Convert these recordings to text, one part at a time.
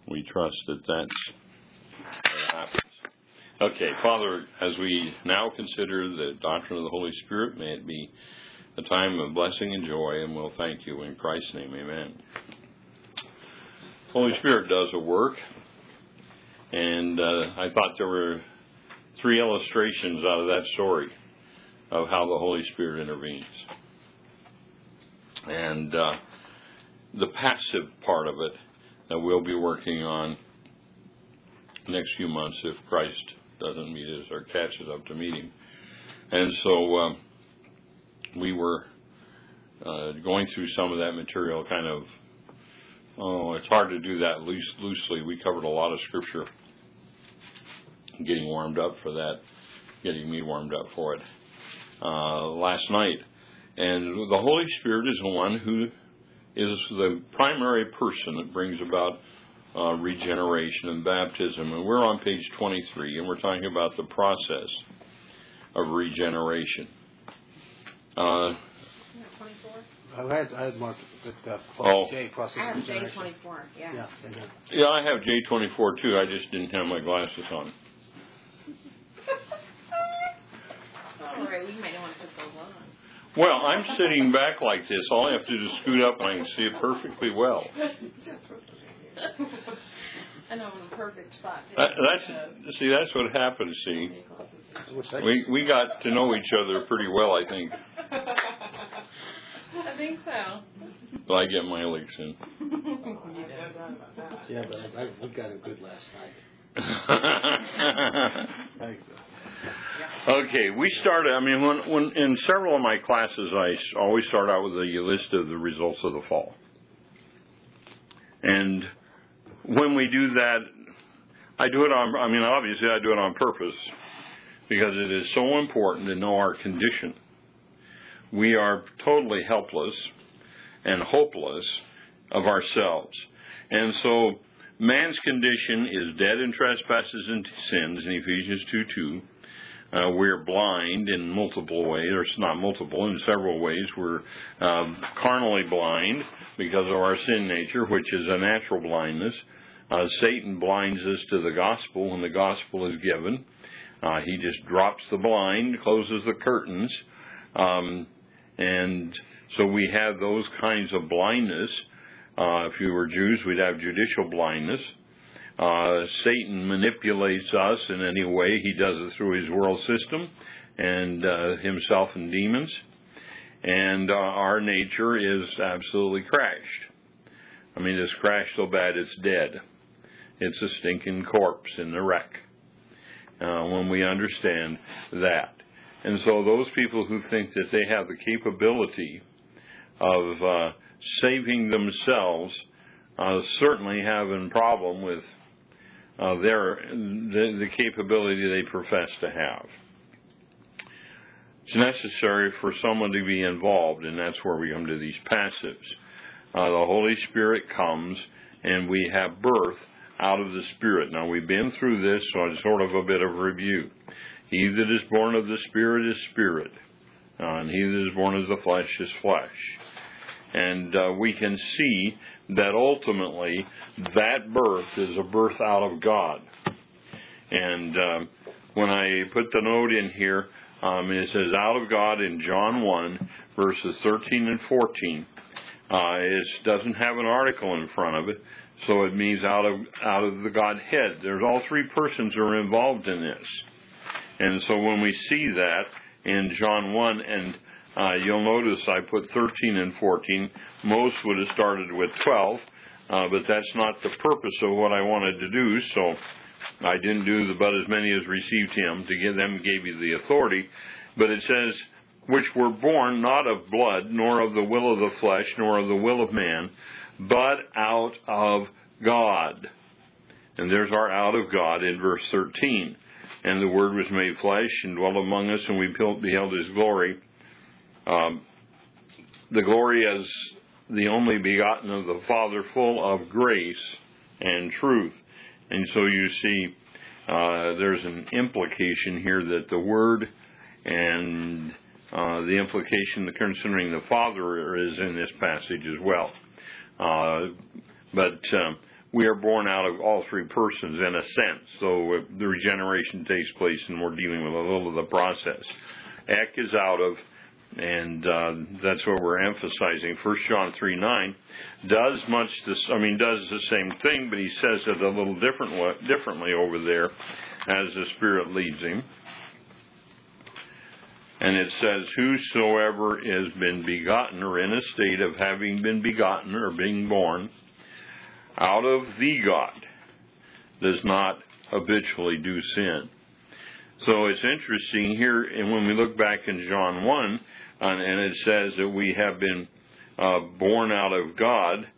We trust that that's what happens. Okay, Father, as we now consider the doctrine of the Holy Spirit, may it be a time of blessing and joy, and we'll thank you in Christ's name. Amen. Holy Spirit does a work, and I thought there were 3 illustrations out of that story of how the Holy Spirit intervenes. And the passive part of it that we'll be working on next few months if Christ doesn't meet us or catches up to meet him. And so we were going through some of that material kind of, it's hard to do that loosely. We covered a lot of scripture, getting warmed up for that, getting me warmed up for it last night. And the Holy Spirit is the one who is the primary person that brings about regeneration and baptism. And we're on page 23, and we're talking about the process of regeneration. 24? I had marked the J, process I of have regeneration. J24, yeah. Yeah, I have J24 too. I just didn't have my glasses on. All right, we might want to put those on. Well, I'm sitting back like this. All I have to do is scoot up and I can see it perfectly well. I know, in a perfect spot. That's what happens, see. We got to know each other pretty well, I think. I think so. Well, I get my licks in. Yeah, but we got it good last night. Okay, we started, when in several of my classes, I always start out with a list of the results of the fall. And when we do that, obviously I do it on purpose, because it is so important to know our condition. We are totally helpless and hopeless of ourselves. And so man's condition is dead in trespasses and sins in Ephesians 2:2. We're blind in multiple ways, or it's not multiple, in several ways. We're carnally blind because of our sin nature, which is a natural blindness. Satan blinds us to the gospel when the gospel is given. He just drops the blind, closes the curtains. And so we have those kinds of blindness. If you were Jews, we'd have judicial blindness. Satan manipulates us in any way. He does it through his world system and himself and demons. And our nature is absolutely crashed. It's crashed so bad it's dead. It's a stinking corpse in the wreck when we understand that. And so those people who think that they have the capability of saving themselves certainly have a problem with the capability they profess to have. It's necessary for someone to be involved, and that's where we come to these passives. The Holy Spirit comes, and we have birth out of the Spirit. Now, we've been through this, so it's sort of a bit of review. He that is born of the Spirit is spirit, and he that is born of the flesh is flesh. And we can see that ultimately that birth is a birth out of God. And when I put the note in here, it says out of God in John 1, verses 13 and 14. It doesn't have an article in front of it, so it means out of the Godhead. There's all 3 persons are involved in this. And so when we see that in John 1, and you'll notice I put 13 and 14. Most would have started with 12, but that's not the purpose of what I wanted to do, so I didn't do but as many as received him. To give them gave you the authority. But it says, which were born not of blood, nor of the will of the flesh, nor of the will of man, but out of God. And there's our out of God in verse 13. And the Word was made flesh and dwelt among us, and we beheld his glory. The glory as the only begotten of the Father, full of grace and truth. And so you see, there's an implication here that the Word and the implication concerning the Father is in this passage as well. But we are born out of all three persons in a sense. So the regeneration takes place, and we're dealing with a little of the process. Ek is out of, and that's what we're emphasizing. 1 John 3:9 does the same thing, but he says it a little differently over there as the Spirit leads him. And it says, whosoever has been begotten, or in a state of having been begotten or being born out of the God, does not habitually do sin. So it's interesting here, and when we look back in John 1, and it says that we have been born out of God,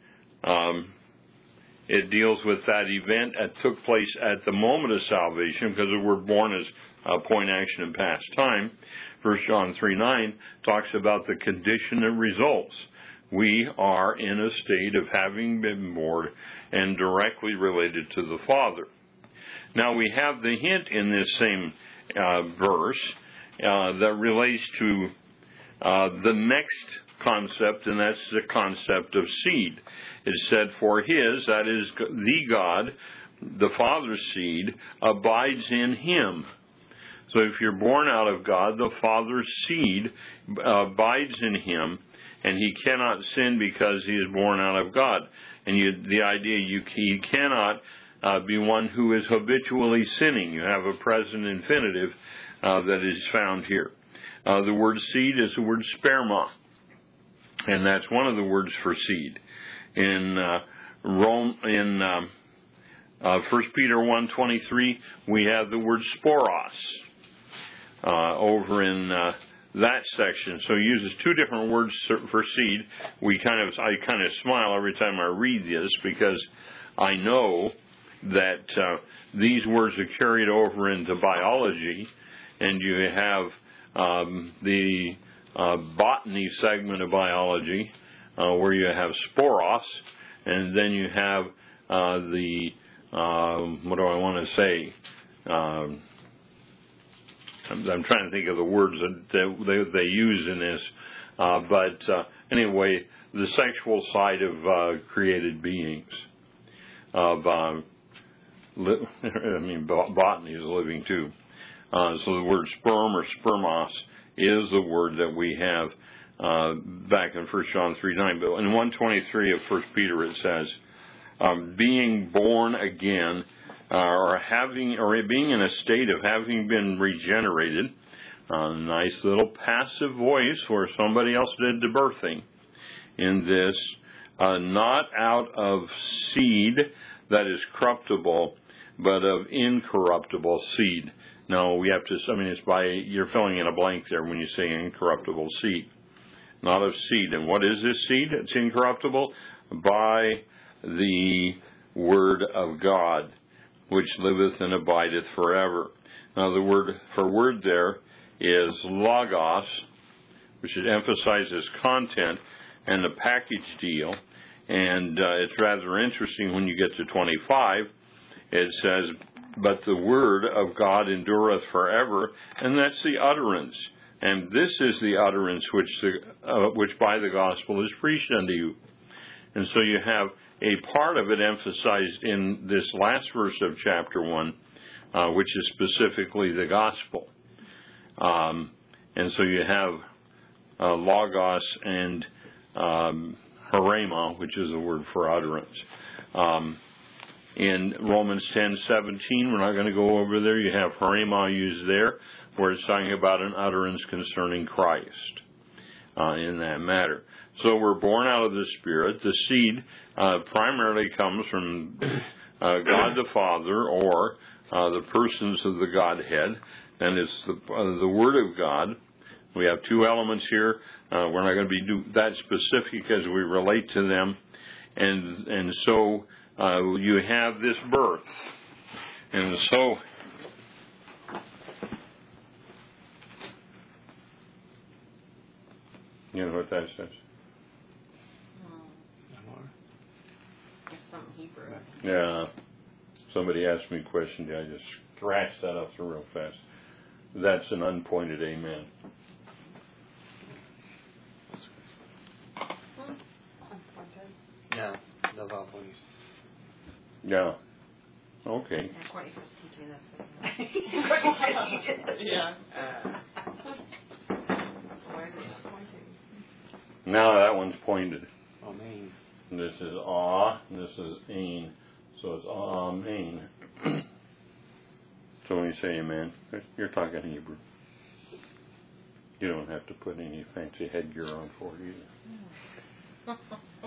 it deals with that event that took place at the moment of salvation, because the word born is point, action, and past time. 1 John 3:9 talks about the condition that results. We are in a state of having been born and directly related to the Father. Now we have the hint in this same verse that relates to the next concept, and that's the concept of seed. It said, for his, that is the God, the Father's seed, abides in him. So if you're born out of God, the Father's seed abides in him, and he cannot sin because he is born out of God. And the idea, he cannot be one who is habitually sinning. You have a present infinitive that is found here. The word seed is the word sperma, and that's one of the words for seed. In 1 Peter 1:23, we have the word sporos over in that section. So he uses two different words for seed. I kind of smile every time I read this, because I know that these words are carried over into biology, and you have the botany segment of biology where you have sporos, and then you have what do I want to say? I'm trying to think of the words that they use in this, but anyway, the sexual side of created beings. Botany is living too. So the word sperm or spermos is the word that we have back in 1 John 3:9. But in 1:23 of 1 Peter it says, being born again, or being in a state of having been regenerated. Nice little passive voice where somebody else did the birthing in this. Not out of seed that is corruptible, but of incorruptible seed. Now we have to, you're filling in a blank there when you say incorruptible seed. Not of seed. And what is this seed that's incorruptible? By the word of God, which liveth and abideth forever. Now the word for word there is logos, which it emphasizes content and the package deal. And it's rather interesting when you get to 25. It says, but the word of God endureth forever, and that's the utterance. And this is the utterance which by the gospel is preached unto you. And so you have a part of it emphasized in this last verse of chapter 1, which is specifically the gospel. And so you have logos and herema, which is the word for utterance. In Romans 10:17, we're not going to go over there. You have herema used there, where it's talking about an utterance concerning Christ in that matter. So we're born out of the Spirit. The seed primarily comes from God the Father, or the persons of the Godhead, and it's the Word of God. We have two elements here. We're not going to be that specific as we relate to them, and so you have this birth, and so you know what that says. Something Hebrew. Yeah. Somebody asked me a question. I just scratched that up real fast. That's an unpointed amen. No vowel points. Yeah. Okay. And Courtney supposed to teach me that. Yeah. Why is it not pointing? Now that one's pointed. Amen. This is ah, and this is ain. So it's amen. So when you say amen, you're talking Hebrew. You don't have to put any fancy headgear on for it either.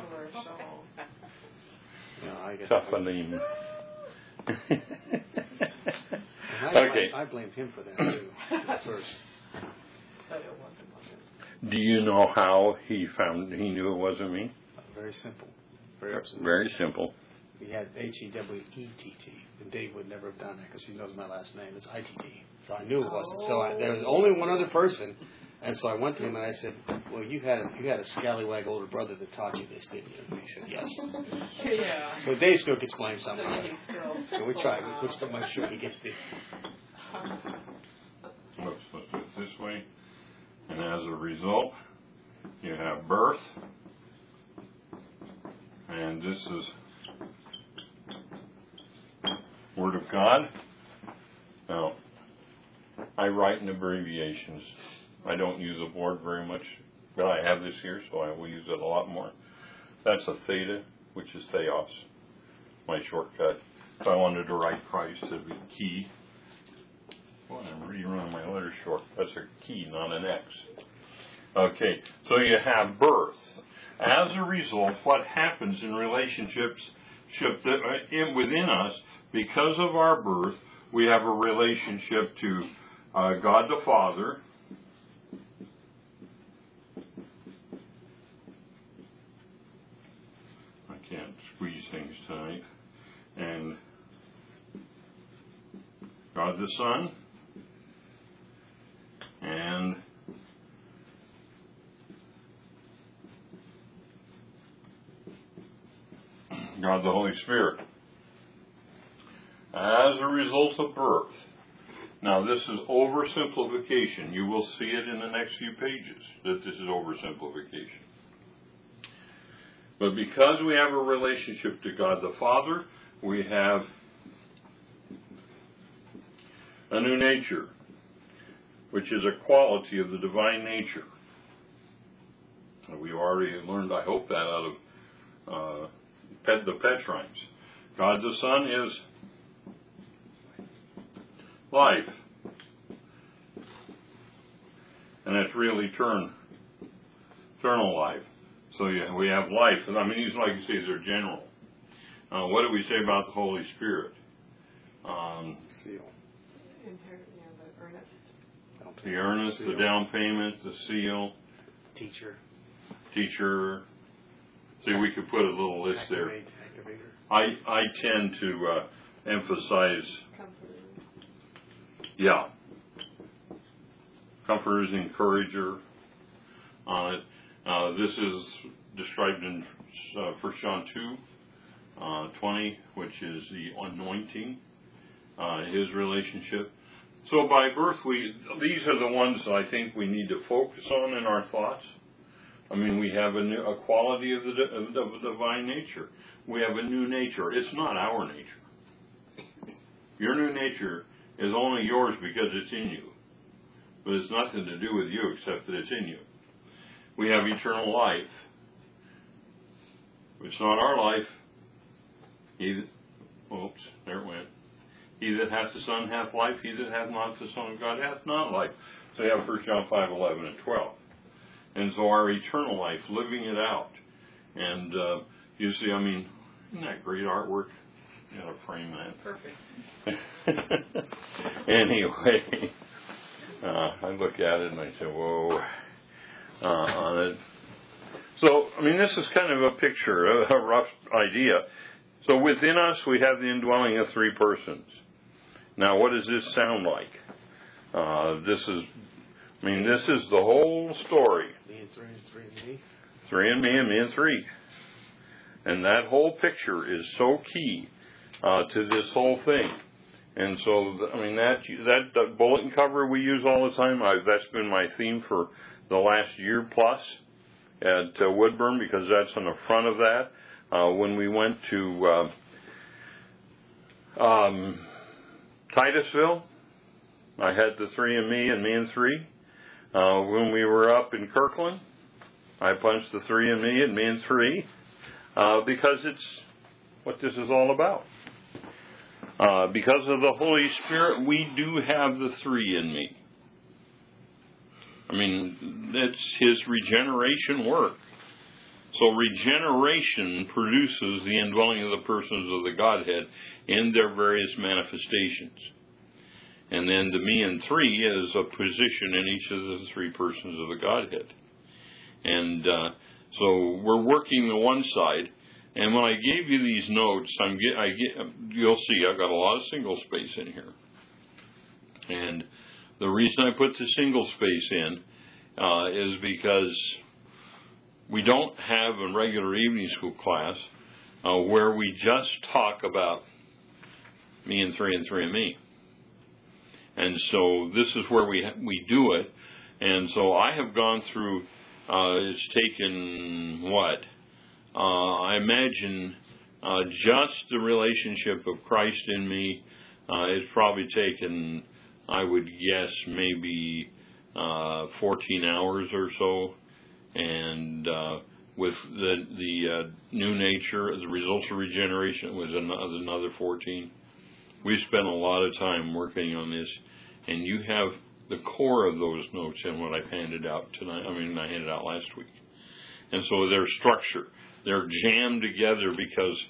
No, I get Tafalim. Okay. I blame him for that too. At first. Do you know how he knew it wasn't me? Very simple. Very simple. Very simple. He had Hewett, and Dave would never have done that because he knows my last name. It's ITT. So I knew it wasn't. So there was only one other person, and so I went to him and I said, "Well, you had a scallywag older brother that taught you this, didn't you?" And he said, "Yes." Yeah. So Dave still gets blamed somehow. So we tried. We pushed to make sure he gets the. Let's put it this way, and as a result, you have birth, and this is Word of God. Now, I write in abbreviations. I don't use a board very much, but I have this here, so I will use it a lot more. That's a theta, which is theos, my shortcut. If I wanted to write Christ, it would be key. Well, I'm rerunning my letters short. That's a key, not an X. Okay, so you have birth. As a result, what happens in relationships within us, because of our birth, we have a relationship to God the Father, I can't squeeze things tonight, and God the Son, and God the Holy Spirit. As a result of birth. Now this is oversimplification. You will see it in the next few pages that this is oversimplification. But because we have a relationship to God the Father, we have a new nature, which is a quality of the divine nature. We've already learned, I hope, that out of the Petrines. God the Son is life. And it's really eternal life. So we have life. And I mean, these, like you say, they're general. What do we say about the Holy Spirit? Seal. The earnest, the down payment, the seal. Teacher. See, we could put a little list there. Activator. I tend to emphasize, comforter is encourager on it. This is described in 1 John 2:20, which is the anointing, his relationship. So by birth, these are the ones I think we need to focus on in our thoughts. I mean, we have a quality of the divine nature. We have a new nature. It's not our nature. Your new nature is only yours because it's in you. But it's nothing to do with you except that it's in you. We have eternal life. It's not our life. Oops, there it went. He that hath the Son hath life. He that hath not the Son of God hath not life. So you have 1 John 5:11 and 12. And so our eternal life, living it out. And you see, I mean, isn't that great artwork? You gotta frame that. Perfect. Anyway, I look at it and I say, whoa, on it. So, I mean, this is kind of a picture, a rough idea. So within us, we have the indwelling of three persons. Now, what does this sound like? This is the whole story. Me and three and me. Three and me and three. And that whole picture is so key to this whole thing. And so, I mean, that bulletin cover we use all the time, that's been my theme for the last year plus at Woodburn, because that's on the front of that. When we went to Titusville, I had the 3 and me and 3. When we were up in Kirkland, I punched the 3 and me and 3, because it's what this is all about. Because of the Holy Spirit, we do have the 3 in me. I mean, that's His regeneration work. So regeneration produces the indwelling of the persons of the Godhead in their various manifestations. And then the me and 3 is a position in each of the 3 persons of the Godhead. And so we're working the one side. And when I gave you these notes, you'll see I've got a lot of single space in here. And the reason I put the single space in is because we don't have a regular evening school class where we just talk about me and 3 and me. And so this is where we do it. And so I have gone through, it's taken what? I imagine just the relationship of Christ in me it's probably taken, I would guess, maybe 14 hours or so. And with the new nature, the results of regeneration, it was another 14. We spent a lot of time working on this, and you have the core of those notes in what I've handed out tonight. I handed out last week. And so their structure, they're jammed together because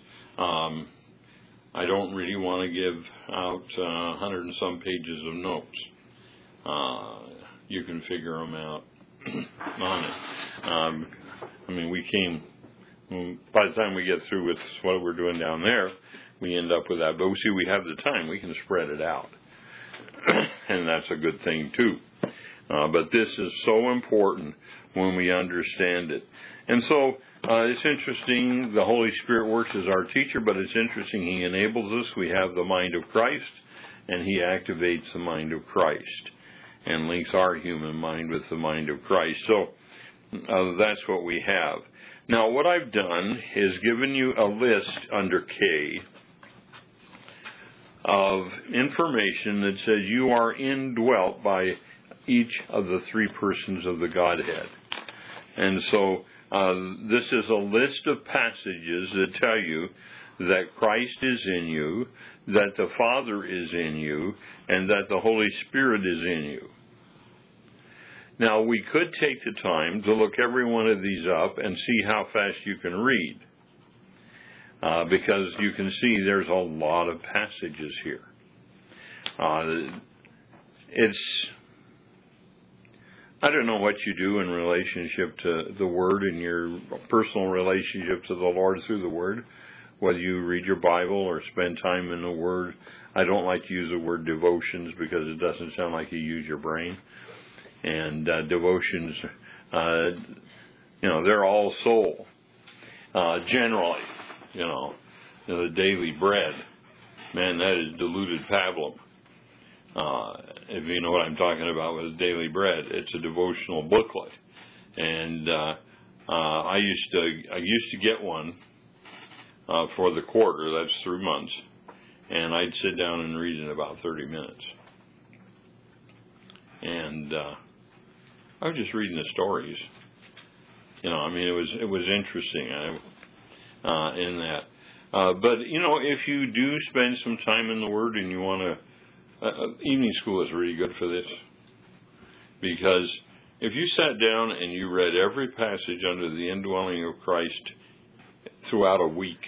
I don't really want to give out 100 and some pages of notes. You can figure them out on it. By the time we get through with what we're doing down there, we end up with that. But see, we have the time. We can spread it out. And that's a good thing, too. But this is so important when we understand it. And so it's interesting. The Holy Spirit works as our teacher, but it's interesting. He enables us. We have the mind of Christ, and He activates the mind of Christ and links our human mind with the mind of Christ. So that's what we have. Now, what I've done is given you a list under K of information that says you are indwelt by each of the 3 persons of the Godhead. And so this is a list of passages that tell you that Christ is in you, that the Father is in you, and that the Holy Spirit is in you. Now, we could take the time to look every one of these up and see how fast you can read. Because you can see there's a lot of passages here. I don't know what you do in relationship to the Word and your personal relationship to the Lord through the Word, whether you read your Bible or spend time in the Word. I don't like to use the word devotions because it doesn't sound like you use your brain. And devotions, they're all soul, generally. The daily bread, man, that is diluted pablum. If you know what I'm talking about with daily bread, it's a devotional booklet, and I used to get one for the quarter. That's 3 months, and I'd sit down and read in about 30 minutes, and I was just reading the stories. It was interesting in that. But if you do spend some time in the Word and you want to, evening school is really good for this. Because if you sat down and you read every passage under the indwelling of Christ throughout a week,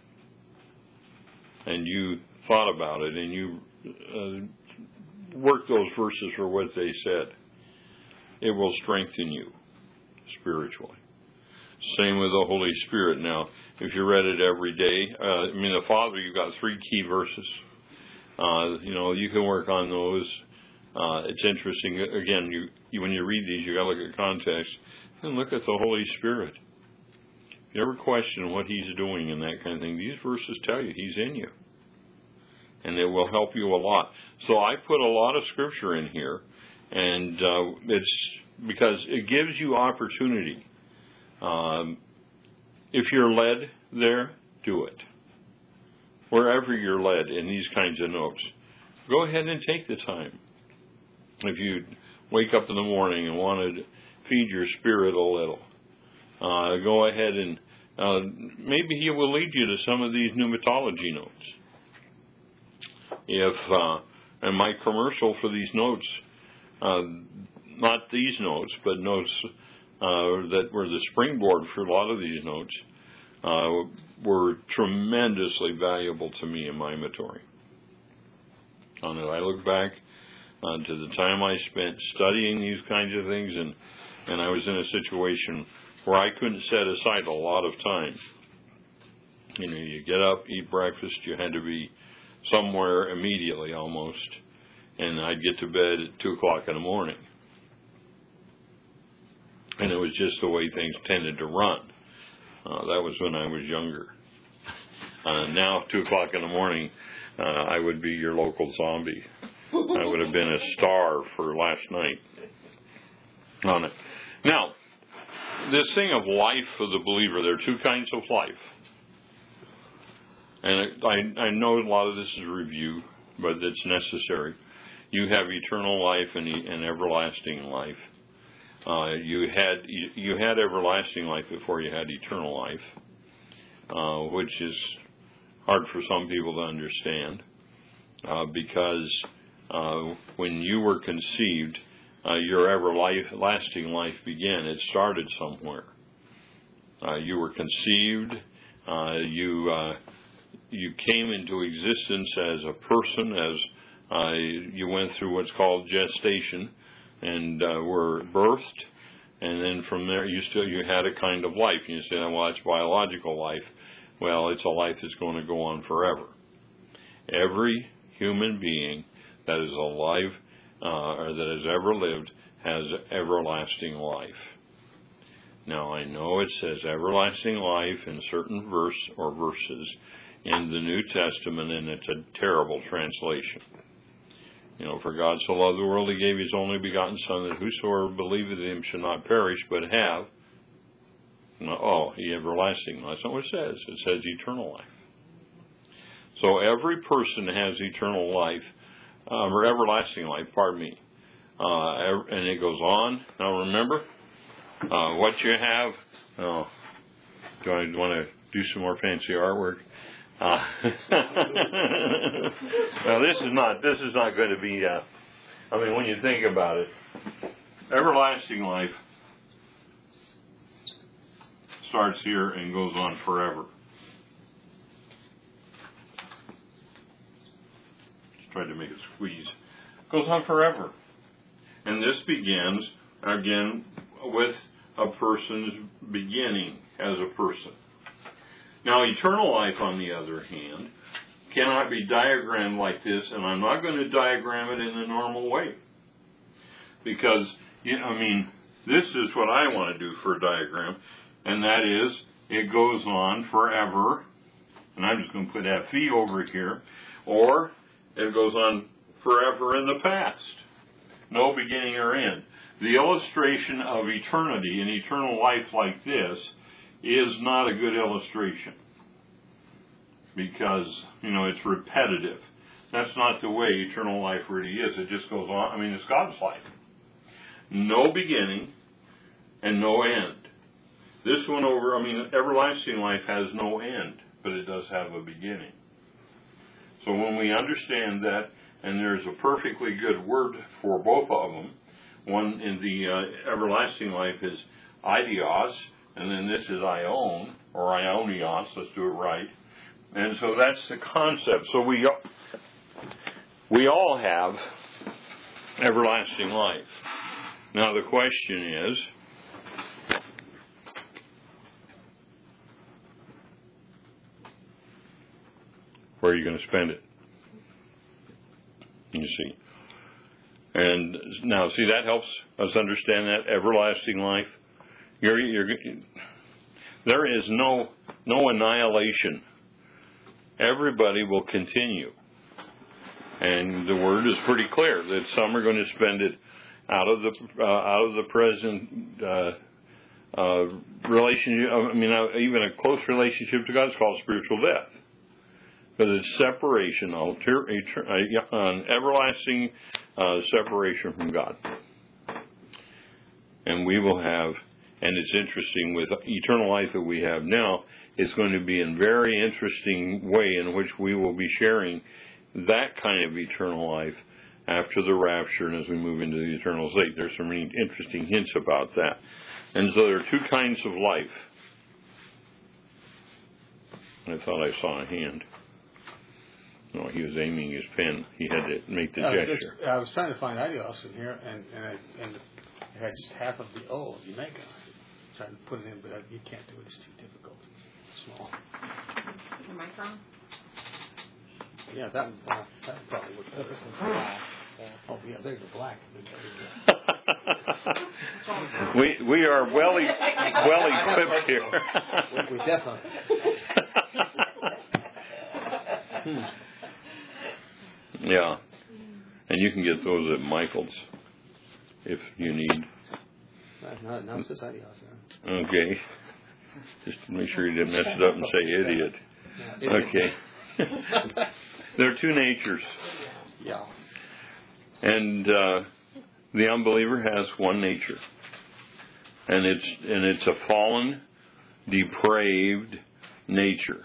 and you thought about it and you worked those verses for what they said, it will strengthen you spiritually. Same with the Holy Spirit. Now, if you read it every day, the Father, you've got 3 key verses. You can work on those. It's interesting. Again, when you read these, you got to look at context and look at the Holy Spirit. If you ever question what He's doing and that kind of thing, these verses tell you He's in you, and it will help you a lot. So I put a lot of Scripture in here, and it's because it gives you opportunity. If you're led there, do it. wherever you're led in these kinds of notes, go ahead and take the time. If you wake up in the morning and want to feed your spirit a little, go ahead and maybe he will lead you to some of these pneumatology notes. And my commercial for these notes, not these notes, but notes that were the springboard for a lot of these notes, were tremendously valuable to me in my inventory. And I look back to the time I spent studying these kinds of things, and I was in a situation where I couldn't set aside a lot of time. You get up, eat breakfast, you had to be somewhere immediately almost, and I'd get to bed at 2 o'clock in the morning. And it was just the way things tended to run. That was when I was younger. Now, 2 o'clock in the morning, I would be your local zombie. I would have been a star for last night on it. Now, this thing of life for the believer, there are 2 kinds of life. And I know a lot of this is review, but it's necessary. You have eternal life and everlasting life. You had everlasting life before you had eternal life, which is hard for some people to understand, because when you were conceived, your everlasting life began. It started somewhere. You were conceived. You came into existence as a person, as you went through what's called gestation, and were birthed, and then from there you had a kind of life. And you say, well, that's biological life. Well, it's a life that's going to go on forever. Every human being that is alive or that has ever lived has everlasting life. Now, I know it says everlasting life in certain verse or verses in the New Testament, and it's a terrible translation. For God so loved the world, he gave his only begotten Son, that whosoever believeth in him should not perish, but have everlasting. That's not what it says. It says eternal life. So every person has eternal life, or everlasting life, pardon me. And it goes on. Now remember, what you have, do I want to do some more fancy artwork? Now this is not going to be, when you think about it, everlasting life starts here and goes on forever. Just tried to make it squeeze. Goes on forever. And this begins, again, with a person's beginning as a person. Now, eternal life, on the other hand, cannot be diagrammed like this, and I'm not going to diagram it in the normal way. Because, this is what I want to do for a diagram, and that is, it goes on forever, and I'm just going to put FE over here, or it goes on forever in the past. No beginning or end. The illustration of eternity and eternal life like this is not a good illustration, because, it's repetitive. That's not the way eternal life really is. It just goes on. It's God's life. No beginning and no end. This one everlasting life has no end, but it does have a beginning. So when we understand that, and there's a perfectly good word for both of them, one in the everlasting life is idios, and then this is ion, or ionios, let's do it right. And so that's the concept. So we all have everlasting life. Now the question is, where are you going to spend it? You see. And now, see, that helps us understand that everlasting life. There is no annihilation. Everybody will continue. And the word is pretty clear that some are going to spend it out of the present relationship. Even a close relationship to God is called spiritual death. But it's separation, an everlasting separation from God. And we will have, and it's interesting, with eternal life that we have now, it's going to be a very interesting way in which we will be sharing that kind of eternal life after the rapture and as we move into the eternal state. There's some really interesting hints about that. And so there are two kinds of life. I thought I saw a hand. No, he was aiming his pen. He had to make the gesture. I was trying to find Idios in here, and it had just half of the O of Jamaica. I'm trying to put it in, but you can't do it. It's too difficult. Small. Am I from? Yeah, that probably would put us in black. So. Oh, yeah, there's the black. we are well equipped here. we definitely. Yeah, and you can get those at Michael's if you need. No, it's just Idios. Okay, just make sure you didn't mess it up and say idiot. Okay. There are two natures. Yeah. And the unbeliever has one nature. And it's a fallen, depraved nature.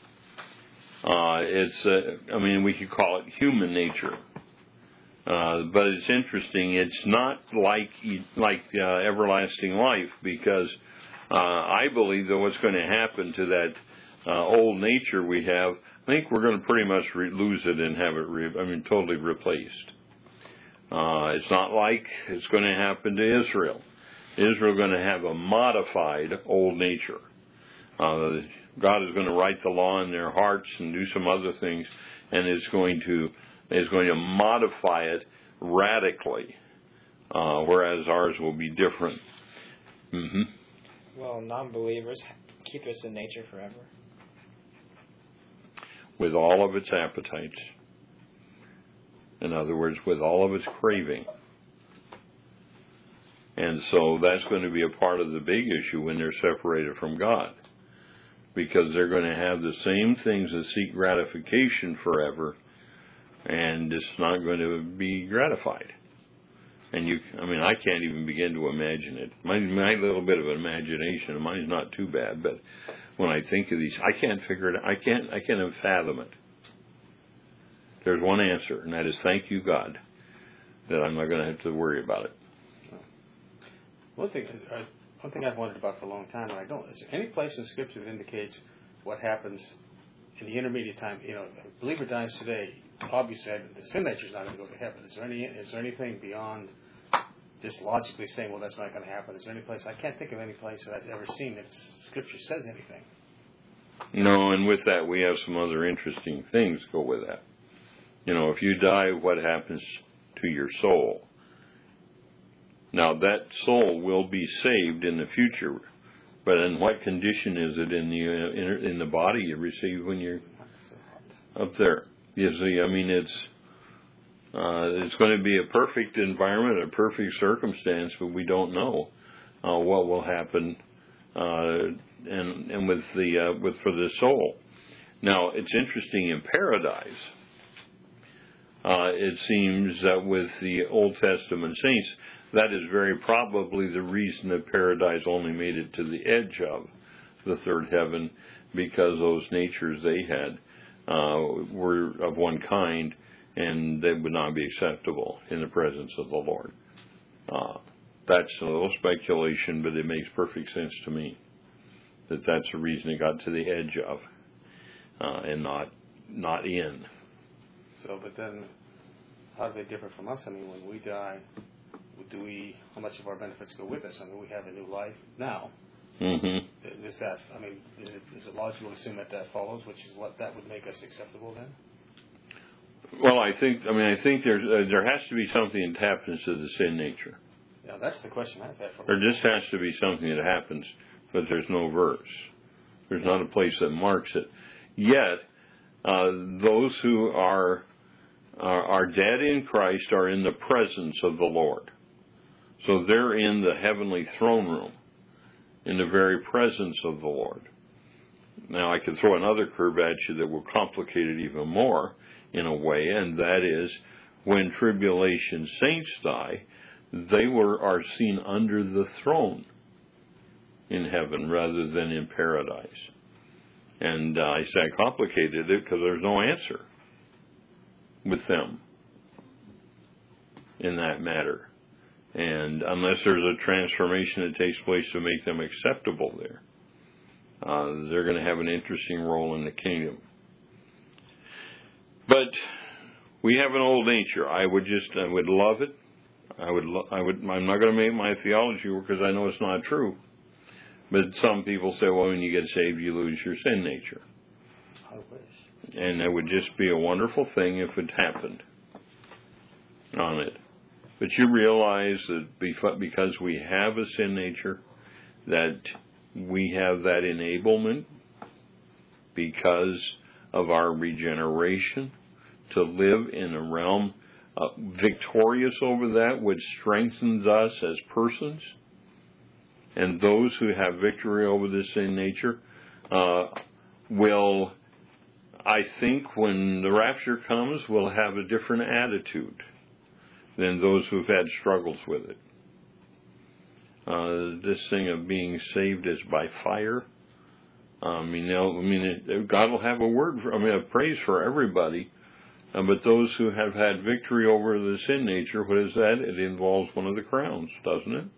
We could call it human nature. But it's interesting. It's not like everlasting life, because I believe that what's going to happen to that old nature we have, I think we're going to pretty much lose it and have it totally replaced. It's not like it's going to happen to Israel. Israel is going to have a modified old nature. God is going to write the law in their hearts and do some other things, and is going to modify it radically, whereas ours will be different. Mm-hmm. Well, non-believers keep this in nature forever. With all of its appetites. In other words, with all of its craving. And so that's going to be a part of the big issue when they're separated from God. Because they're going to have the same things that seek gratification forever, and it's not going to be gratified. And I can't even begin to imagine it. My little bit of imagination, mine's not too bad, but when I think of these, I can't figure it out. I can't fathom it. There's one answer, and that is thank you, God, that I'm not going to have to worry about it. One thing I've wondered about for a long time, and I don't, is there any place in Scripture that indicates what happens in the intermediate time? If a believer dies today, obviously the sin nature is not going to go to heaven. Is there anything beyond just logically saying, well, that's not going to happen? Is there any place? I can't think of any place that I've ever seen that Scripture says anything. No, and with that, we have some other interesting things go with that. If you die, what happens to your soul? Now, that soul will be saved in the future, but in what condition is it in the body you receive when you're up there? You see, it's going to be a perfect environment, a perfect circumstance, but we don't know what will happen, and for the soul. Now, it's interesting in paradise. It seems that with the Old Testament saints, that is very probably the reason that paradise only made it to the edge of the third heaven, because those natures they had were of one kind, and they would not be acceptable in the presence of the Lord. That's a little speculation, but it makes perfect sense to me that that's the reason it got to the edge of, and not in. So, but then, how do they differ from us? When we die, how much of our benefits go with us? We have a new life now. Mm-hmm. Is it logical to assume that follows, which is what that would make us acceptable then? Well, I think there has to be something that happens to the sin nature. Yeah, that's the question I've had. There just has to be something that happens, but there's no verse. There's not a place that marks it. Yet, those who are dead in Christ are in the presence of the Lord. So they're in the heavenly throne room, in the very presence of the Lord. Now, I could throw another curve at you that will complicate it even more in a way, and that is when tribulation saints die, they are seen under the throne in heaven rather than in paradise. And I say I complicated it because there's no answer with them in that matter. And unless there's a transformation that takes place to make them acceptable there, they're going to have an interesting role in the kingdom. But we have an old nature. I would love it. I'm not going to make my theology work because I know it's not true. But some people say, well, when you get saved, you lose your sin nature. I wish. And that would just be a wonderful thing if it happened on it. But you realize that because we have a sin nature, that we have that enablement because of our regeneration to live in a realm victorious over that, which strengthens us as persons. And those who have victory over the sin nature will, I think, when the rapture comes, will have a different attitude than those who've had struggles with it. This thing of being saved is by fire. God will have a praise for everybody. But those who have had victory over the sin nature, what is that? It involves one of the crowns, doesn't it?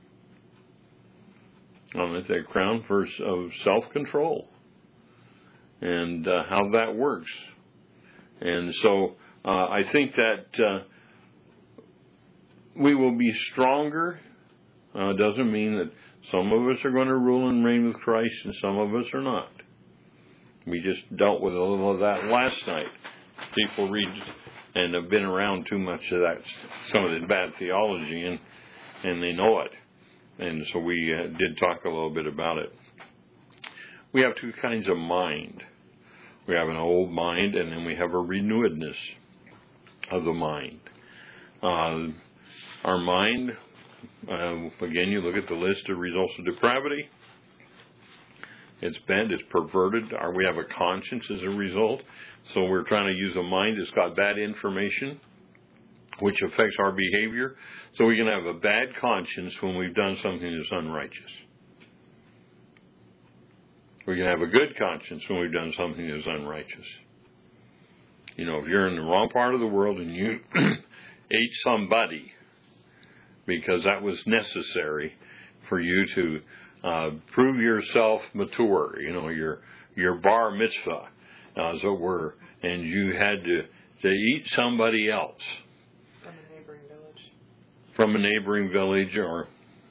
It's a crown of self-control and how that works. And so I think that we will be stronger. Doesn't mean that some of us are going to rule and reign with Christ and some of us are not. We just dealt with a little of that last night. People read and have been around too much of that, some of the bad theology, and they know it. And so we did talk a little bit about it. We have two kinds of mind. We have an old mind, and then we have a renewedness of the mind. Our mind, again, you look at the list of results of depravity. It's bent, it's perverted. We have a conscience as a result. So we're trying to use a mind that's got bad information, which affects our behavior. So we can have a bad conscience when we've done something that's unrighteous. We can have a good conscience when we've done something that's unrighteous. You know, if you're in the wrong part of the world and you ate somebody because that was necessary for you to prove yourself mature, you know, your bar mitzvah, as it were, and you had to eat somebody else. From a neighboring village, or,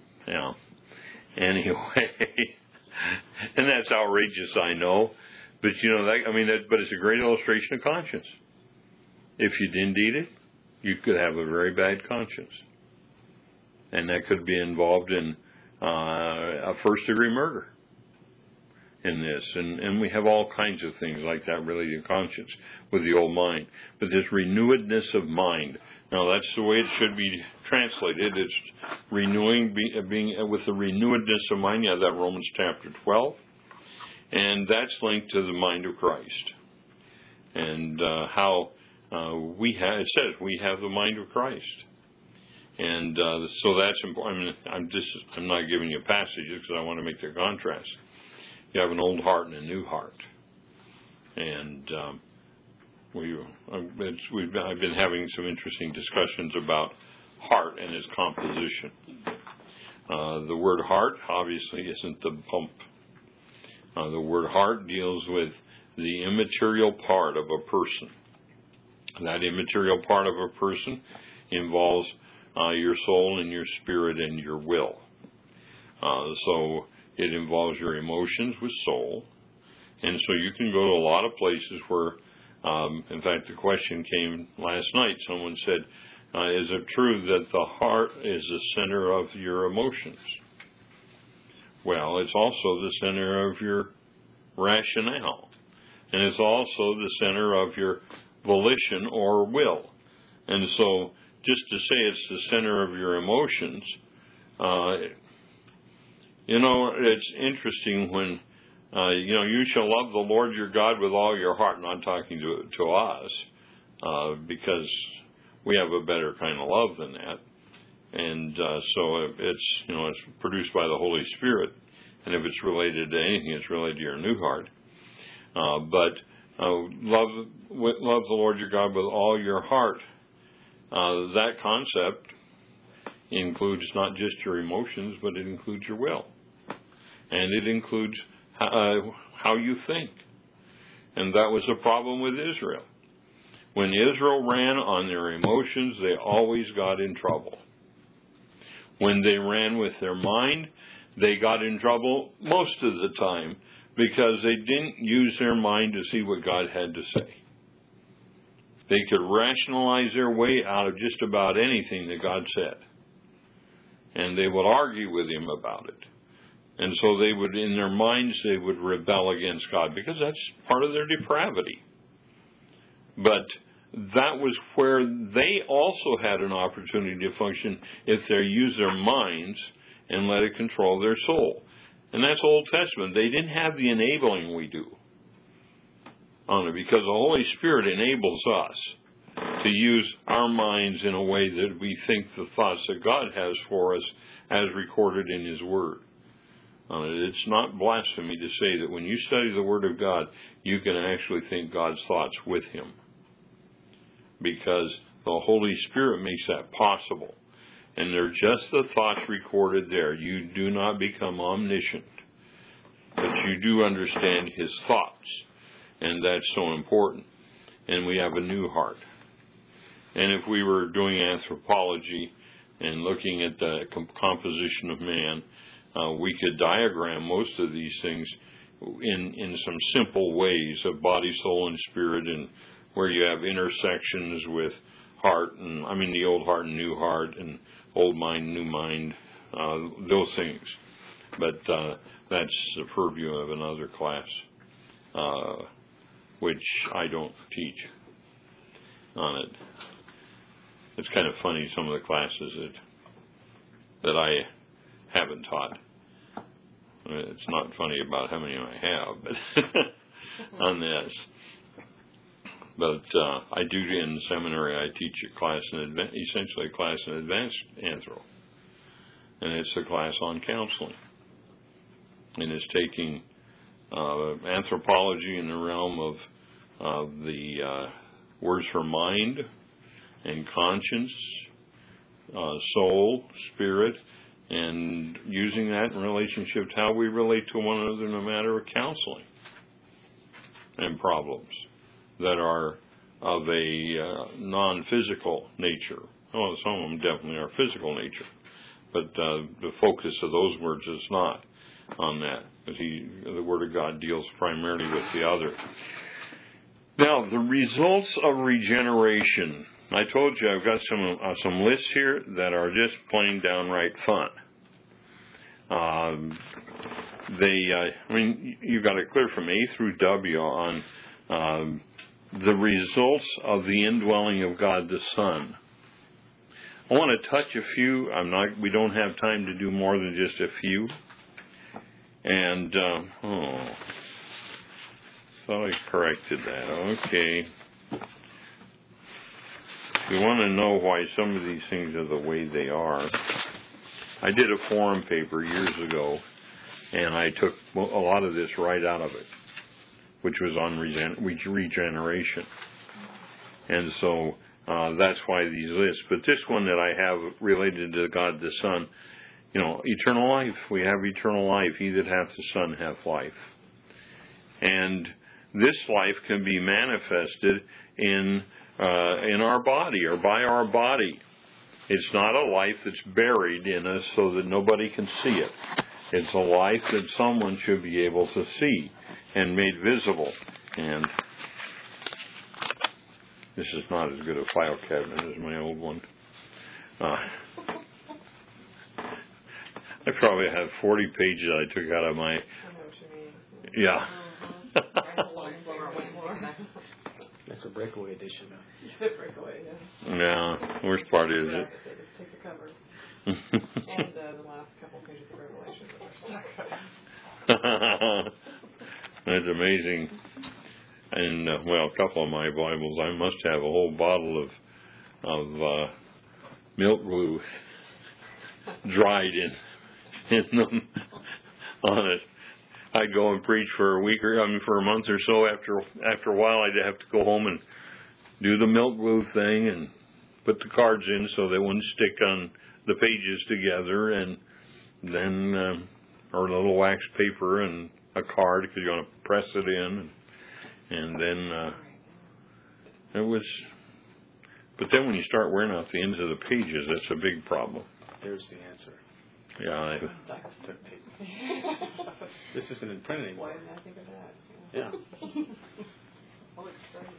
anyway. And that's outrageous, I know. But, but it's a great illustration of conscience. If you didn't eat it, you could have a very bad conscience. And that could be involved in a first-degree murder in this. And we have all kinds of things like that related to conscience with the old mind. But this renewedness of mind, now that's the way it should be translated. It's renewing, being with the renewedness of mind. You have that Romans chapter 12. And that's linked to the mind of Christ. And how it says we have the mind of Christ. And so that's important. I'm not giving you passages because I want to make the contrast. You have an old heart and a new heart. And I've been having some interesting discussions about heart and its composition. The word heart obviously isn't the pump. The word heart deals with the immaterial part of a person. That immaterial part of a person involves your soul and your spirit and your will. So it involves your emotions with soul. And so you can go to a lot of places where, in fact, the question came last night. Someone said, is it true that the heart is the center of your emotions? Well, it's also the center of your rationale. And it's also the center of your volition or will. And so just to say it's the center of your emotions, it's interesting when You shall love the Lord your God with all your heart. Not talking to us, because we have a better kind of love than that. And so it's produced by the Holy Spirit. And if it's related to anything, it's related to your new heart. But love the Lord your God with all your heart. That concept includes not just your emotions, but it includes your will. And it includes how you think. And that was a problem with Israel. When Israel ran on their emotions, they always got in trouble. When they ran with their mind, they got in trouble most of the time because they didn't use their mind to see what God had to say. They could rationalize their way out of just about anything that God said. And they would argue with Him about it. And so they would, in their minds, they would rebel against God because that's part of their depravity. But that was where they also had an opportunity to function if they used their minds and let it control their soul. And that's Old Testament. They didn't have the enabling we do on it because the Holy Spirit enables us to use our minds in a way that we think the thoughts that God has for us as recorded in His Word. It's not blasphemy to say that when you study the Word of God, you can actually think God's thoughts with Him. Because the Holy Spirit makes that possible. And they're just the thoughts recorded there. You do not become omniscient. But you do understand His thoughts. And that's so important. And we have a new heart. And if we were doing anthropology and looking at the composition of man, we could diagram most of these things in some simple ways of body, soul, and spirit, and where you have intersections with heart, and the old heart and new heart, and old mind, new mind, those things. But that's the purview of another class, which I don't teach on it. It's kind of funny, some of the classes that I haven't taught. It's not funny about how many I have, but on this. But I do in seminary. I teach a class essentially a class in advanced anthro, and it's a class on counseling, and it's taking anthropology in the realm of the words for mind and conscience, soul, spirit, and using that in relationship to how we relate to one another in a matter of counseling and problems that are of a non-physical nature. Well, some of them definitely are physical nature, but the focus of those words is not on that. But the Word of God deals primarily with the other. Now, the results of regeneration. I told you I've got some lists here that are just plain downright fun. You got it clear from A through W on the results of the indwelling of God the Son. I want to touch a few. We don't have time to do more than just a few. And thought I corrected that. Okay. If you want to know why some of these things are the way they are, I did a forum paper years ago, and I took a lot of this right out of it, which was on regeneration. And so that's why these lists. But this one that I have related to God the Son, eternal life. We have eternal life. He that hath the Son hath life. And this life can be manifested in our body or by our body. It's not a life that's buried in us so that nobody can see it. It's a life that someone should be able to see and made visible. And this is not as good a file cabinet as my old one. I probably have 40 pages I took out of my... I know what you mean. Yeah. That's a breakaway edition. The breakaway, yeah. Yeah. Worst part is it. They just take the cover. And the last couple pages of Revelation that are stuck up. And it's amazing. And, well, a couple of my Bibles, I must have a whole bottle of milk glue dried in them on it. I'd go and preach for for a month or so. After a while, I'd have to go home and do the milk glue thing and put the cards in so they wouldn't stick on the pages together, and then or a little wax paper and a card because you're going to press it in, and then it was. But then when you start wearing out the ends of the pages, that's a big problem. There's the answer. Yeah. Duct tape. This isn't in print anymore. Why didn't I think of that? Yeah. Oh, it's great.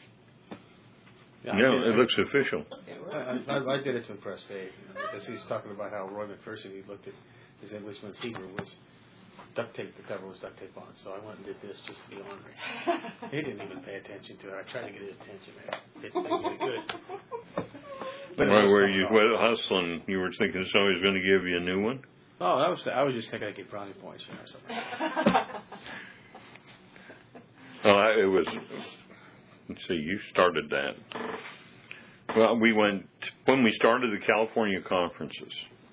Yeah, it looks official. I did it to impress Dave, because he's talking about how Roy McPherson, he looked at his Englishman's Hebrew was duct tape, the cover was duct tape on, so I went and did this just to be ornery. He didn't even pay attention to it. I tried to get his attention, man. It didn't get good. But Why were you hustling? You were thinking somebody's going to give you a new one? Oh, I was just thinking I'd get brownie points or something. Well, it was. Let's see, you started that. Well, when we started the California conferences,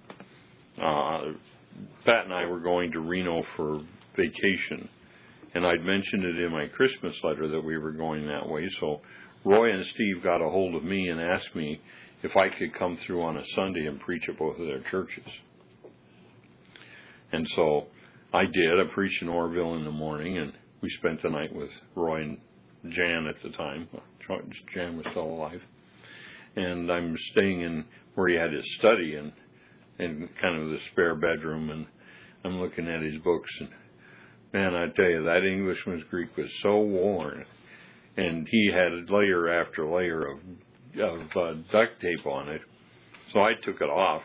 Pat and I were going to Reno for vacation, and I'd mentioned it in my Christmas letter that we were going that way, so Roy and Steve got a hold of me and asked me if I could come through on a Sunday and preach at both of their churches. And so I did. I preached in Orville in the morning, and we spent the night with Roy and Jan at the time. Jan was still alive. And I'm staying in where he had his study and kind of the spare bedroom, and I'm looking at his books, and man, I tell you, that Englishman's Greek was so worn, and he had layer after layer of duct tape on it. So I took it off,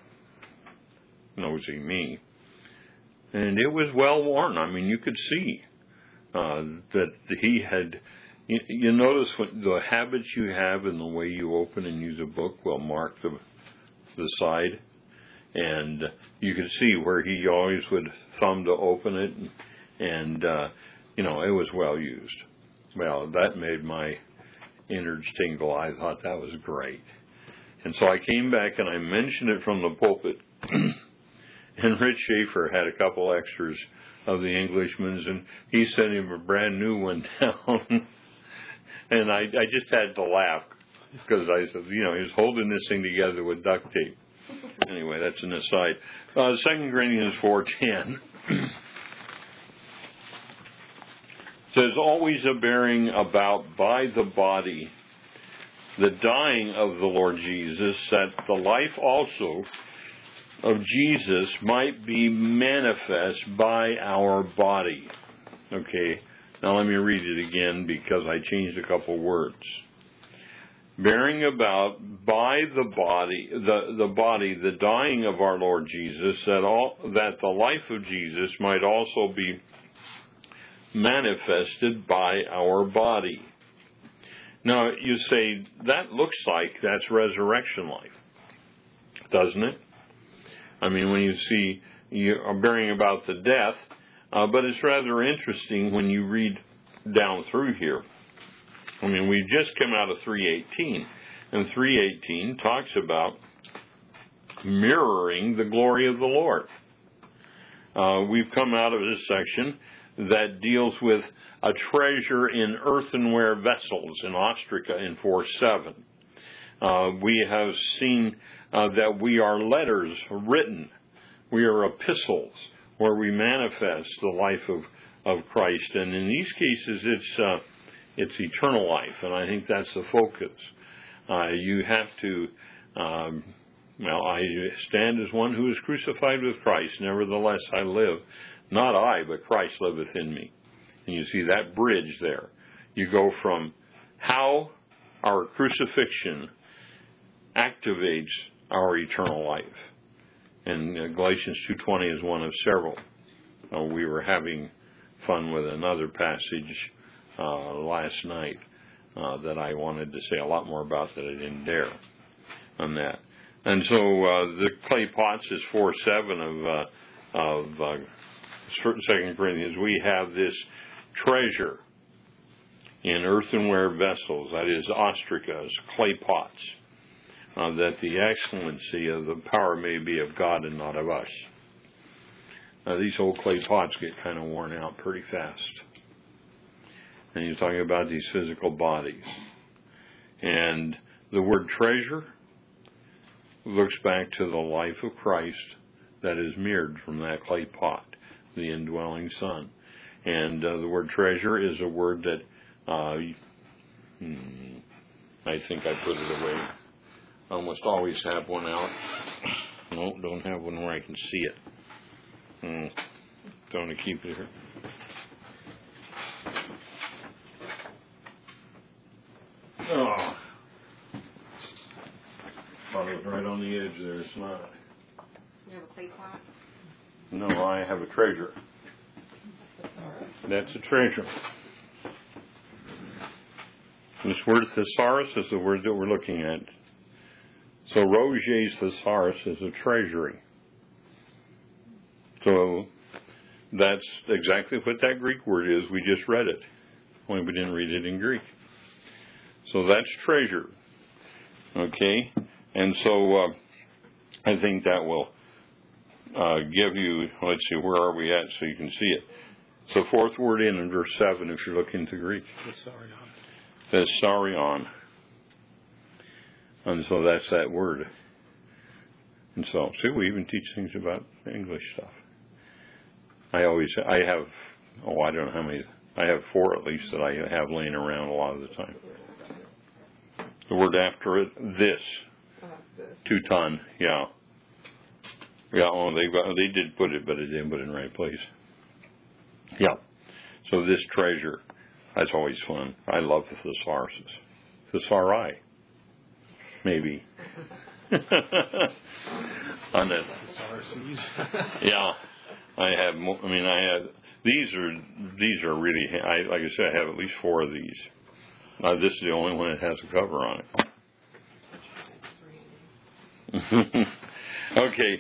nosy me, and it was well worn. I mean, you could see that he had. You notice when the habits you have and the way you open and use a book will mark the side, and you could see where he always would thumb to open it, and it was well used. Well, that made my innards tingle. I thought that was great, and so I came back and I mentioned it from the pulpit, and Rich Schaefer had a couple extras of the Englishman's, and he sent him a brand new one down. And I just had to laugh because I said, he was holding this thing together with duct tape. Anyway, that's an aside. 2 Corinthians 4:10 says, always a bearing about by the body the dying of the Lord Jesus, that the life also of Jesus might be manifest by our body. Okay. Now let me read it again because I changed a couple words. Bearing about by the body, the dying of our Lord Jesus, that the life of Jesus might also be manifested by our body. Now you say, that looks like that's resurrection life, doesn't it? I mean, when you see you are bearing about the death, but it's rather interesting when you read down through here. I mean, we just come out of 3:18, and 3:18 talks about mirroring the glory of the Lord. We've come out of this section that deals with a treasure in earthenware vessels in Ostraca in 4:7. We have seen that we are letters written. We are epistles, where we manifest the life of Christ. And in these cases, it's eternal life, and I think that's the focus. You have to, I stand as one who is crucified with Christ. Nevertheless, I live. Not I, but Christ liveth in me. And you see that bridge there. You go from how our crucifixion activates our eternal life. And Galatians 2:20 is one of several. We were having fun with another passage last night that I wanted to say a lot more about that I didn't dare on that. And so the clay pots is 4:7 of 2 Corinthians. We have this treasure in earthenware vessels, that is, ostrakas, clay pots, that the excellency of the power may be of God and not of us. These old clay pots get kind of worn out pretty fast. And he's talking about these physical bodies. And the word treasure looks back to the life of Christ that is mirrored from that clay pot, the indwelling Son. And the word treasure is a word that I think I put it away. I almost always have one out. No, don't have one where I can see it. Don't want to keep it here. Oh. Thought it was right on the edge there. It's not. You have a clay pot? No, I have a treasure. That's a treasure. This word thesaurus is the word that we're looking at. So Roget's thesaurus is a treasury. So that's exactly what that Greek word is. We just read it. Only we didn't read it in Greek. So that's treasure. Okay? And so I think that will give you, let's see, where are we at so you can see it. So fourth word in verse 7 if you're looking to Greek. Thesarion. And so that's that word. And so, see, we even teach things about English stuff. I have I don't know how many, I have 4 at least that I have laying around a lot of the time. The word after it, this. Teuton, yeah. Yeah, oh, they did put it, but it didn't put it in the right place. Yeah. So this treasure, that's always fun. I love the thesauruses. Thesauri. Maybe. On it. Yeah. These are really, like I said, I have at least 4 of these. This is the only one that has a cover on it. Okay.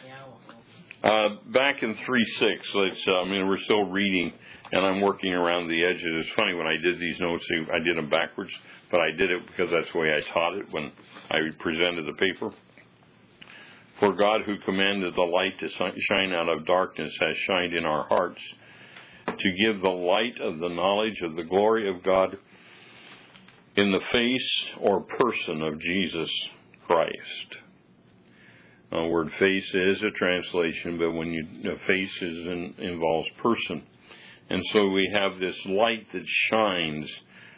Back in 3:6, we're still reading, and I'm working around the edges. It's funny, when I did these notes, I did them backwards, but I did it because that's the way I taught it when I presented the paper. For God, who commanded the light to shine out of darkness, has shined in our hearts to give the light of the knowledge of the glory of God in the face or person of Jesus Christ. The word face is a translation, but face involves person. And so we have this light that shines,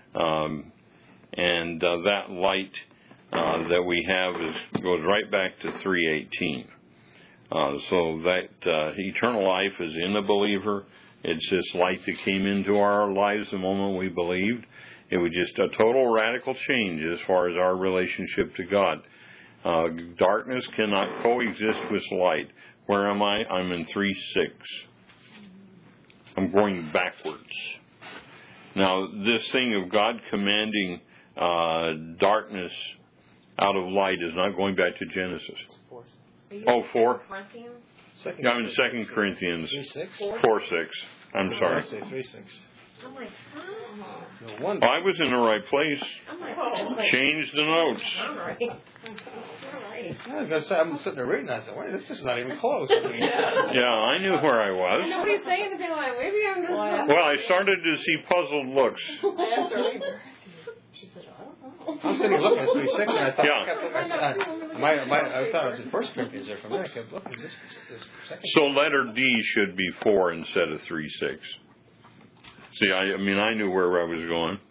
and that light that we have goes right back to 3:18. So that eternal life is in the believer. It's this light that came into our lives the moment we believed. It was just a total radical change as far as our relationship to God. Darkness cannot coexist with light. Where am I? I'm in 3:6. I'm going backwards. Now, this thing of God commanding darkness out of light is not going back to Genesis. 4? Corinthians? I'm in 2 Corinthians 3:6? 4:6. I'm sorry. 3:6. I'm like, No wonder. I was in the right place. I'm like, Change the notes. all right. All right. I'm sitting there reading. I said, "Wait, this is not even close." Yeah, I knew where I was. Nobody's saying anything like, maybe I'm just. Well, I started to see puzzled looks. She said, I don't know. I'm sitting here looking at 3:6, and I thought, Yeah. I thought it was in 1 Corinthians there for a minute. I kept looking. Is this second? So letter D should be 4 instead of 3:6. See, I knew where I was going.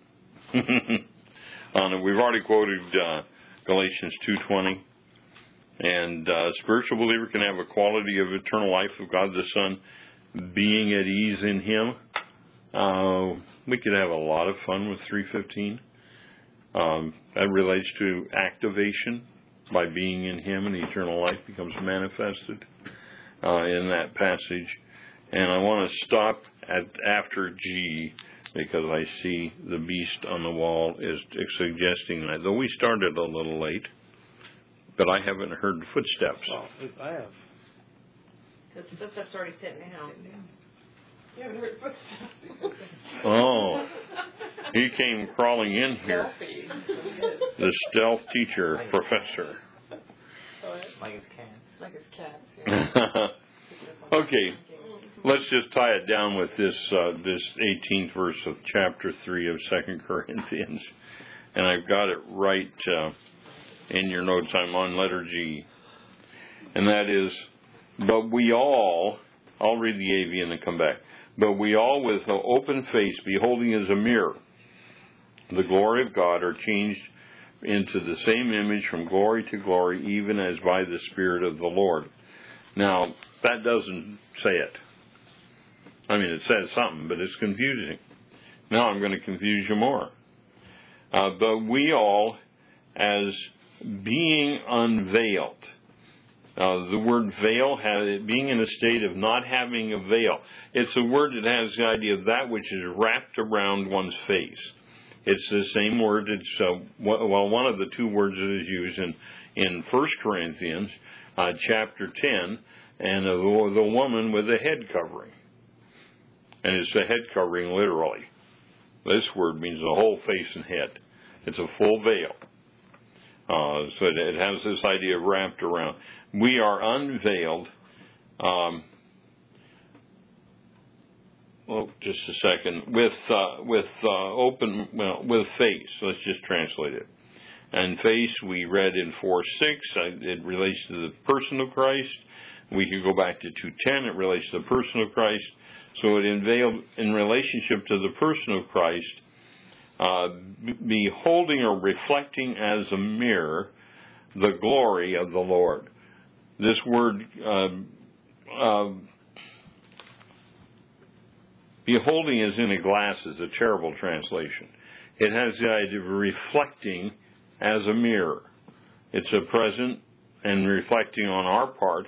We've already quoted Galatians 2:20, and a spiritual believer can have a quality of eternal life of God the Son, being at ease in Him. We could have a lot of fun with 3:15. That relates to activation by being in Him, and eternal life becomes manifested in that passage. And I want to stop after G, because I see the beast on the wall is suggesting that. Though we started a little late, but I haven't heard footsteps. Well, I have. Because the footsteps already sitting down. You haven't heard footsteps before. Oh, he came crawling in here. The stealth teacher, professor. Like his cats. Like his cats, yeah. Okay, let's just tie it down with this 18th verse of chapter 3 of 2 Corinthians. And I've got it right in your notes. I'm on letter G. And that is, but we all, I'll read the AV and then come back. But we all with an open face, beholding as a mirror the glory of God, are changed into the same image from glory to glory, even as by the Spirit of the Lord. Now, that doesn't say it. I mean, it says something, but it's confusing. Now I'm going to confuse you more. But we all, as being unveiled. The word veil, being in a state of not having a veil. It's a word that has the idea of that which is wrapped around one's face. It's the same word. It's one of the two words that is used in 1 Corinthians chapter 10, and the woman with the head covering. And it's a head covering literally. This word means the whole face and head. It's a full veil. So it has this idea of wrapped around. We are unveiled. Just a second. With face. Let's just translate it. And face, we read in 4:6. It relates to the person of Christ. We could go back to 2:10. It relates to the person of Christ. So it unveiled in relationship to the person of Christ, beholding or reflecting as a mirror the glory of the Lord. This word, beholding is in a glass, is a terrible translation. It has the idea of reflecting as a mirror. It's a present and reflecting on our part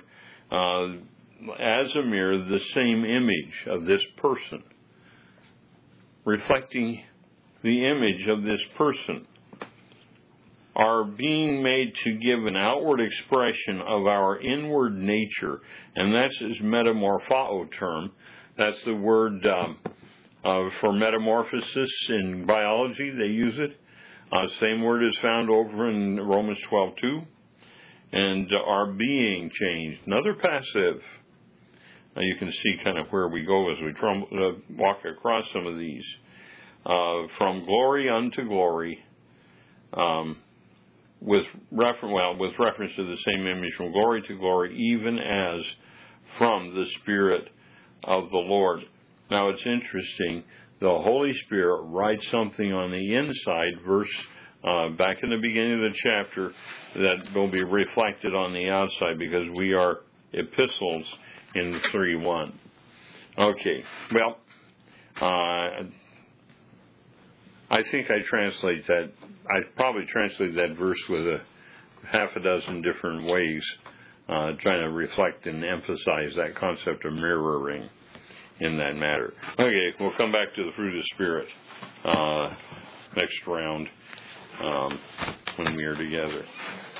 as a mirror the same image of this person. Reflecting the image of this person. Are being made to give an outward expression of our inward nature, and that's his metamorpho term. That's the word for metamorphosis in biology. They use it. Same word is found over in Romans 12:2. And are being changed. Another passive. Now you can see kind of where we go as we walk across some of these. From glory unto glory. With reference to the same image, from glory to glory, even as from the Spirit of the Lord. Now it's interesting, the Holy Spirit writes something on the inside, back in the beginning of the chapter, that will be reflected on the outside, because we are epistles in 3:1. Okay, well, I think I probably translate that verse with a half a dozen different ways, trying to reflect and emphasize that concept of mirroring in that matter. Okay, we'll come back to the fruit of the Spirit next round when we are together.